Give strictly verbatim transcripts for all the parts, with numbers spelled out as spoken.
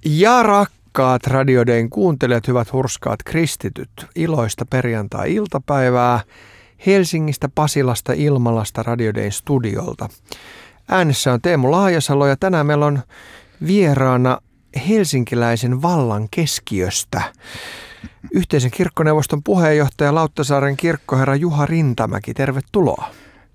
Ja rakkaat Radio Dayn kuuntelijat, hyvät hurskaat kristityt, iloista perjantai-iltapäivää Helsingistä, Pasilasta, Ilmalasta Radio Dayn studiolta. Äänessä on Teemu Laajasalo ja tänään meillä on vieraana helsinkiläisen vallan keskiöstä yhteisen kirkkoneuvoston puheenjohtaja Lauttasaaren kirkkoherra Juha Rintamäki. Tervetuloa.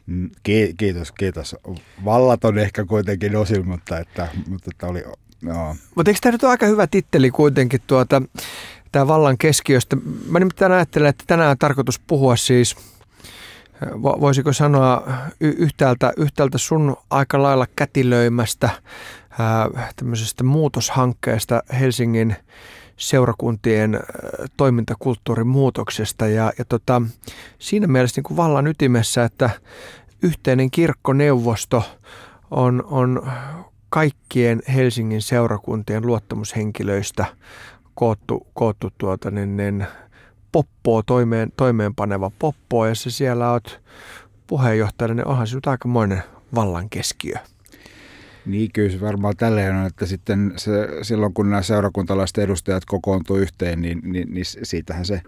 Kiitos, kiitos. Vallat on ehkä kuitenkin osin, mutta että, mutta että oli... No. Mutta eikö tämä nyt ole aika hyvä titteli kuitenkin tuota, tämä vallan keskiöstä? Mä nimittäin ajattelen, että tänään on tarkoitus puhua siis, voisiko sanoa y- yhtäältä, yhtäältä sun aika lailla kätilöimästä ää, tämmöisestä muutoshankkeesta Helsingin seurakuntien toimintakulttuurin muutoksesta ja, ja tota, siinä mielessä niin kuin vallan ytimessä, että yhteinen kirkkoneuvosto on, on kaikkien Helsingin seurakuntien luottamushenkilöistä koottu, koottu tuota, niin, niin, poppoa, toimeen, toimeenpaneva poppoa, ja se siellä olet puheenjohtajana, niin onhan se nyt aikamoinen vallan keskiö. Niin kyllä se varmaan tälleen on, että sitten se, silloin kun nämä seurakuntalaiset edustajat kokoontuu yhteen, niin, niin, niin siitähän se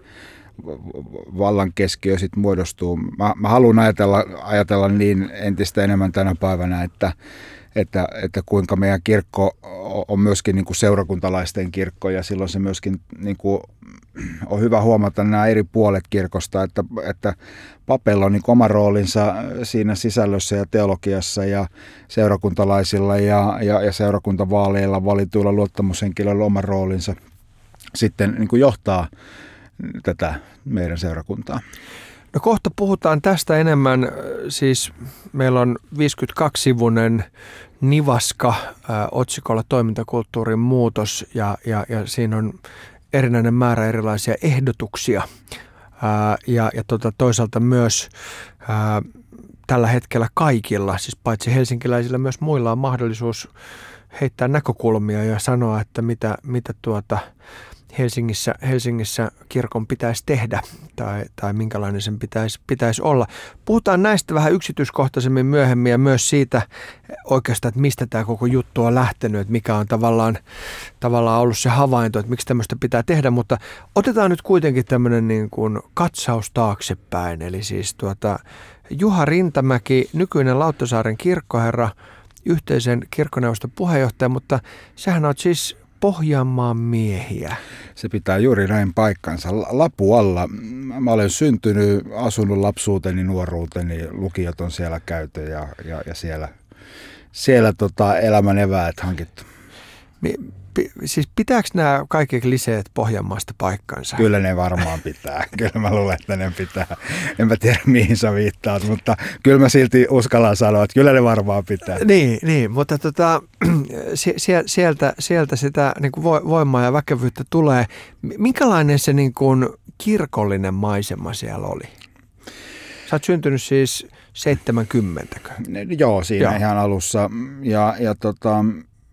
vallan keskiö sitten muodostuu. Mä, mä haluan ajatella, ajatella niin entistä enemmän tänä päivänä, että Että, että kuinka meidän kirkko on myöskin niin kuin seurakuntalaisten kirkko, ja silloin se myöskin niin kuin on hyvä huomata nämä eri puolet kirkosta, että, että papeilla on niin oma roolinsa siinä sisällössä ja teologiassa ja seurakuntalaisilla ja, ja, ja seurakuntavaaleilla valituilla luottamushenkilöillä oma roolinsa sitten niin kuin johtaa tätä meidän seurakuntaa. No kohta puhutaan tästä enemmän, siis meillä on viisikymmentäkaksi-sivuinen nivaska ää, otsikolla toimintakulttuurin muutos ja, ja, ja siinä on erinäinen määrä erilaisia ehdotuksia ää, ja, ja tota, toisaalta myös ää, tällä hetkellä kaikilla, siis paitsi helsinkiläisillä myös muilla on mahdollisuus heittää näkökulmia ja sanoa, että mitä, mitä tuota Helsingissä, Helsingissä kirkon pitäisi tehdä tai, tai minkälainen sen pitäisi, pitäisi olla. Puhutaan näistä vähän yksityiskohtaisemmin myöhemmin ja myös siitä oikeastaan, että mistä tämä koko juttu on lähtenyt, että mikä on tavallaan, tavallaan ollut se havainto, että miksi tämmöistä pitää tehdä, mutta otetaan nyt kuitenkin tämmöinen niin kuin katsaus taaksepäin, eli siis tuota, Juha Rintamäki, nykyinen Lauttasaaren kirkkoherra, yhteisen kirkkoneuvoston puheenjohtaja, mutta sähän oot siis Pohjanmaan miehiä. Se pitää juuri näin paikkansa. Lapualla. Mä olen syntynyt, asunut lapsuuteni, nuoruuteni, lukiot on siellä käyty ja, ja, ja siellä, siellä tota elämän eväät hankittu. Mi, pi, siis pitääkö nämä kaikki kliseet Pohjanmaasta paikkansa? Kyllä ne varmaan pitää. Kyllä mä luulen, että ne pitää. En mä tiedä, mihin sä viittaat, mutta kyllä mä silti uskallan sanoa, että kyllä ne varmaan pitää. Niin, niin mutta tota, sieltä, sieltä sitä niin kuin voimaa ja väkevyyttä tulee. Minkälainen se niin kuin kirkollinen maisema siellä oli? Sä oot syntynyt siis seitsemänkymmentäkö? Joo, siinä Joo. ihan alussa. Ja, ja tota...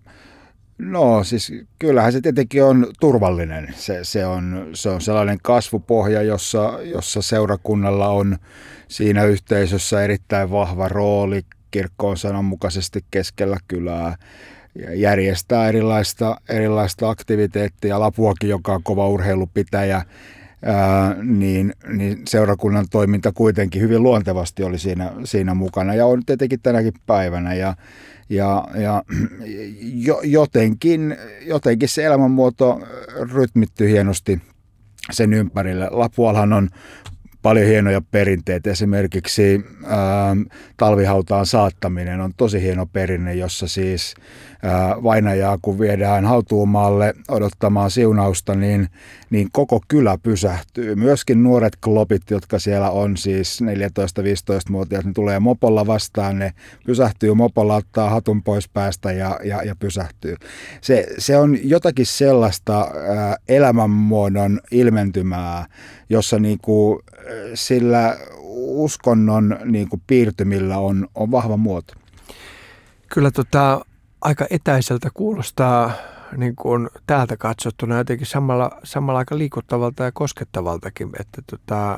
No siis kyllähän se tietenkin on turvallinen. Se, se, on, se on sellainen kasvupohja, jossa, jossa seurakunnalla on siinä yhteisössä erittäin vahva rooli. Kirkko on sananmukaisesti keskellä kylää ja järjestää erilaista, erilaista aktiviteettia. Lapuakin, joka on kova urheilupitäjä, ää, niin, niin seurakunnan toiminta kuitenkin hyvin luontevasti oli siinä, siinä mukana ja on tietenkin tänäkin päivänä. Ja Ja, ja jotenkin, jotenkin se elämänmuoto rytmittyy hienosti sen ympärille. Lapuallahan on paljon hienoja perinteitä. Esimerkiksi ää, talvihautaan saattaminen on tosi hieno perinne, jossa siis ää, vainajaa kun viedään hautuumaalle odottamaan siunausta, niin, niin koko kylä pysähtyy. Myöskin nuoret klopit, jotka siellä on siis neljätoista-viisitoista-vuotiaat, ne tulee mopolla vastaan, ne pysähtyy mopolla, ottaa hatun pois päästä ja, ja, ja pysähtyy. Se, se on jotakin sellaista ää, elämänmuodon ilmentymää, jossa niinku sillä uskonnon niin kuin piirtymillä on, on vahva muoto. Kyllä tota, aika etäiseltä kuulostaa niin kuin täältä katsottuna jotenkin samalla, samalla aika liikuttavalta ja koskettavaltakin. Että tota,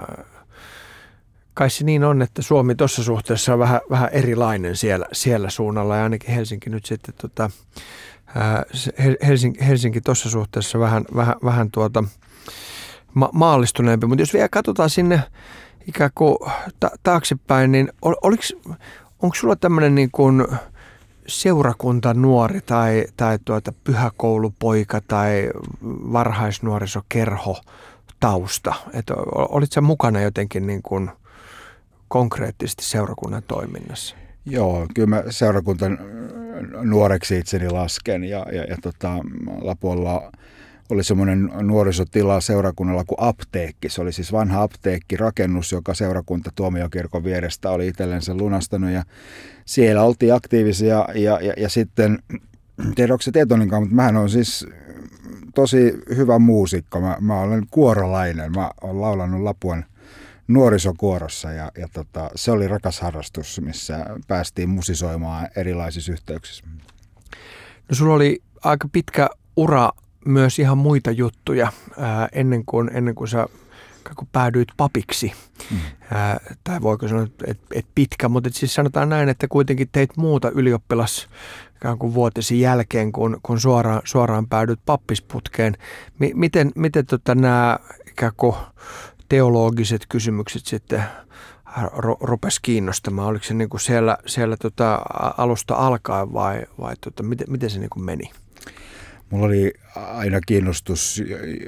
kai se niin on, että Suomi tuossa suhteessa on vähän, vähän erilainen siellä, siellä suunnalla ja ainakin Helsinki nyt sitten tota, Helsinki, Helsinki tuossa suhteessa vähän, vähän, vähän tuota ma- maallistuneempi, mutta jos vielä katsotaan sinne ikään kuin ta- taaksepäin, niin ol, oliks, onko sulla tämmöinen niin kuin seurakuntanuori tai, tai tuota pyhäkoulupoika tai varhaisnuorisokerho tausta? Että olit sä mukana jotenkin niin kuin konkreettisesti seurakunnan toiminnassa? Joo, kyllä mä seurakuntan nuoreksi itseni lasken ja, ja, ja tota, Lapualla oli semmoinen nuorisotila seurakunnalla kuin apteekki. Se oli siis vanha apteekkirakennus, joka seurakunta Tuomiokirkon vierestä oli itsellensä lunastanut ja siellä oltiin aktiivisia ja, ja, ja sitten, tiedä onko se tietoinenkaan, mutta mähän on siis tosi hyvä muusikko. Mä, mä olen kuorolainen, mä olen laulanut Lapuan nuorisokuorossa ja, ja tota, se oli rakas harrastus, missä päästiin musisoimaan erilaisissa yhteyksissä. No sulla oli aika pitkä ura myös ihan muita juttuja ää, ennen, kuin, ennen kuin sä kun päädyit papiksi. Mm. Ää, tai voiko sanoa, että et pitkä, mutta et siis sanotaan näin, että kuitenkin teit muuta ylioppilas ikään kuin vuotesi jälkeen, kun, kun suoraan, suoraan päädyit pappisputkeen. M- miten miten tota nämä ikään kuin teologiset kysymykset sitten rupesi kiinnostamaan? Oliko se niin kuin siellä, siellä tota alusta alkaen vai, vai tota, miten, miten se niin kuin meni? Mulla oli aina kiinnostus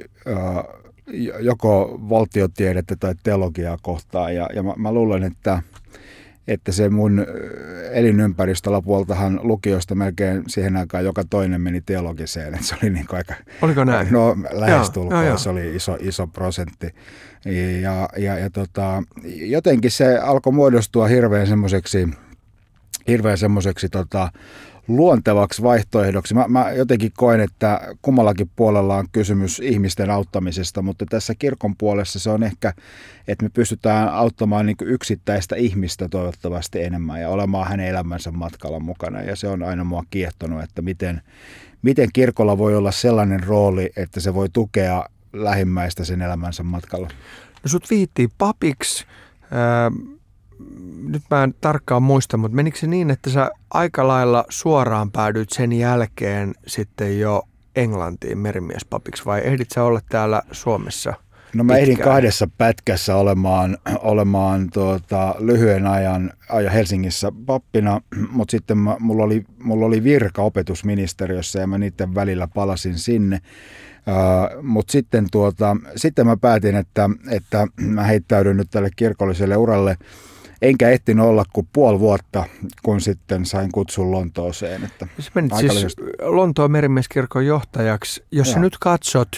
joko valtiotiedettä tai teologiaa kohtaan ja, ja mä, mä luulen, että, että se mun elinympäristö Lapualtahan lukiosta melkein siihen aikaan joka toinen meni teologiseen. Että se oli niin aika... Oliko näin? No lähestulkoon, se oli iso, iso prosentti. Ja, ja, ja tota, jotenkin se alkoi muodostua hirveän semmoiseksi hirveän semmoiseksi tota, luontevaksi vaihtoehdoksi. Mä, mä jotenkin koen, että kummallakin puolella on kysymys ihmisten auttamisesta, mutta tässä kirkon puolessa se on ehkä, että me pystytään auttamaan niin kuin yksittäistä ihmistä toivottavasti enemmän ja olemaan hänen elämänsä matkalla mukana. Ja se on aina mua kiehtonut, että miten, miten kirkolla voi olla sellainen rooli, että se voi tukea lähimmäistä sen elämänsä matkalla. No sut viittiin papiksi. Äh... Nyt mä en tarkkaan muista, mutta menikö se niin, että sä aika lailla suoraan päädyit sen jälkeen sitten jo Englantiin merimiespapiksi vai ehdit sä olla täällä Suomessa? No mä ehdin kahdessa pätkässä olemaan, olemaan tuota, lyhyen ajan, ajan Helsingissä pappina, mutta sitten mä, mulla, oli, mulla oli virka opetusministeriössä ja mä niiden välillä palasin sinne. Uh, mutta sitten, tuota, sitten mä päätin, että, että mä heittäydyn nyt tälle kirkolliselle uralle. Enkä ehtinyt olla kuin puoli vuotta, kun sitten sain kutsun Lontooseen. Että sä menit siis Lontoon merimieskirkon johtajaksi. Jos sä nyt katsot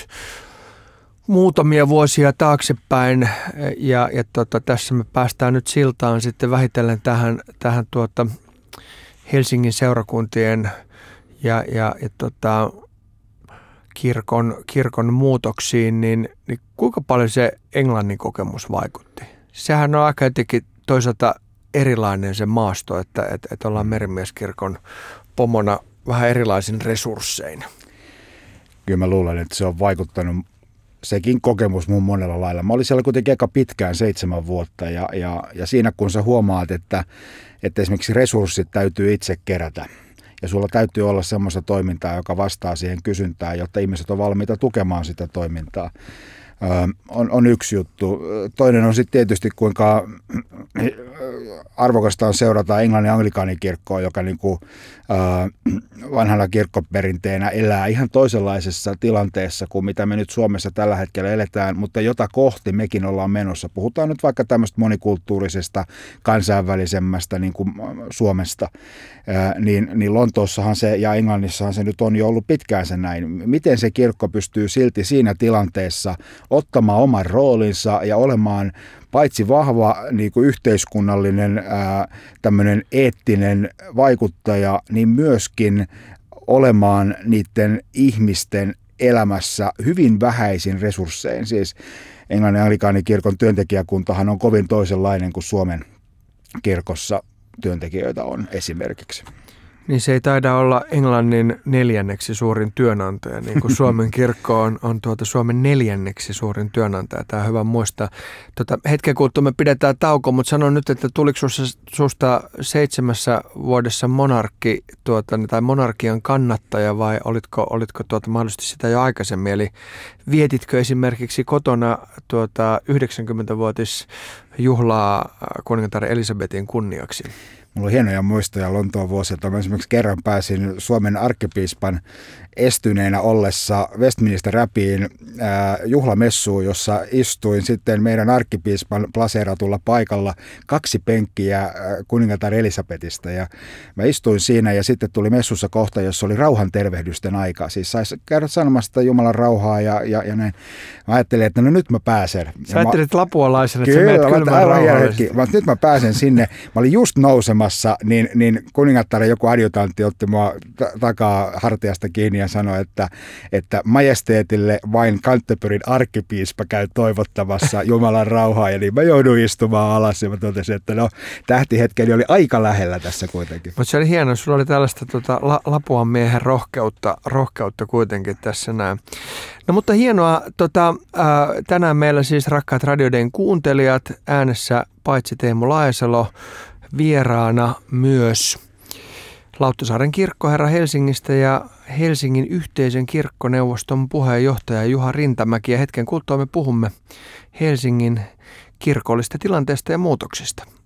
muutamia vuosia taaksepäin, ja, ja tota, tässä me päästään nyt siltaan sitten vähitellen tähän, tähän tuota Helsingin seurakuntien ja, ja, ja tota, kirkon, kirkon muutoksiin, niin, niin kuinka paljon se englannin kokemus vaikutti? Sehän on aika jotenkin toisaalta erilainen se maasto, että, että, että ollaan merimieskirkon pomona vähän erilaisin resurssein. Kyllä mä luulen, että se on vaikuttanut sekin kokemus mun monella lailla. Mä olin siellä kuitenkin aika pitkään, seitsemän vuotta, ja, ja, ja siinä kun sä huomaat, että, että esimerkiksi resurssit täytyy itse kerätä, ja sulla täytyy olla semmoista toimintaa, joka vastaa siihen kysyntään, jotta ihmiset on valmiita tukemaan sitä toimintaa. On, on yksi juttu. Toinen on sitten tietysti, kuinka arvokasta on seurata Englannin anglikaanikirkkoa, joka niin kuin, äh, vanhana kirkkoperinteenä elää ihan toisenlaisessa tilanteessa kuin mitä me nyt Suomessa tällä hetkellä eletään, mutta jota kohti mekin ollaan menossa. Puhutaan nyt vaikka tämmöistä monikulttuurisesta, kansainvälisemmästä niin kuin Suomesta, äh, niin, niin Lontoossahan se ja Englannissahan se nyt on jo ollut pitkään se näin. Miten se kirkko pystyy silti siinä tilanteessa ottamaan oman roolinsa ja olemaan paitsi vahva niin kuin yhteiskunnallinen ää, tämmöinen eettinen vaikuttaja, niin myöskin olemaan niiden ihmisten elämässä hyvin vähäisin resurssein. Siis Englannin anglikaanikirkon työntekijäkuntahan on kovin toisenlainen kuin Suomen kirkossa työntekijöitä on esimerkiksi. Niin se ei taida olla Englannin neljänneksi suurin työnantaja, niin kuin Suomen kirkko on, on tuota Suomen neljänneksi suurin työnantaja. Tämä on hyvä muistaa. Tota, hetken kuluttua me pidetään tauko, mutta sanon nyt, että tuliko susta seitsemässä vuodessa monarkki tuota, tai monarkian kannattaja vai olitko, olitko tuota, mahdollisesti sitä jo aikaisemmin? Eli vietitkö esimerkiksi kotona tuota, yhdeksänkymmentävuotisjuhlaa kuningatar Elisabetin kunniaksi? Mulla on hienoja muistoja Lontoon vuosilta. Mä esimerkiksi kerran pääsin Suomen arkkipiispan estyneenä ollessa Westminster Abbeyin äh, juhlamessuun, jossa istuin sitten meidän arkkipiispan plaseeratulla paikalla kaksi penkkiä äh, kuningatar Elisabetista. Ja mä istuin siinä ja sitten tuli messussa kohta, jossa oli rauhantervehdysten aika. Siis saisi käydä sanomasta Jumalan rauhaa ja, ja, ja näin. Mä ajattelin, että no nyt mä pääsen. Sä ajattelit mä... lapualaisen, että Kyllä, sä menet kylmän rauhallisesti. Mä, nyt mä pääsen sinne. Mä olin just nousemassa, niin, niin kuningattaren joku adjutantti otti mua t- takaa hartiasta kiinni ja sanoi, että, että majesteetille vain Canterburyn arkkipiispa käy toivottamassa Jumalan rauhaa. Ja niin mä jouduin istumaan alas ja mä totesin, että no tähtihetkeni oli aika lähellä tässä kuitenkin. Mutta se oli hienoa, sulla oli tällaista tota, la, Lapuan miehen rohkeutta, rohkeutta kuitenkin tässä näin. No mutta hienoa, tota, ää, tänään meillä siis rakkaat Radiodayn kuuntelijat äänessä paitsi Teemu Laesalo, vieraana myös Lauttasaaren kirkkoherra Helsingistä ja Helsingin yhteisen kirkkoneuvoston puheenjohtaja Juha Rintamäki. Ja hetken kuluttua me puhumme Helsingin kirkollisesta tilanteesta ja muutoksista.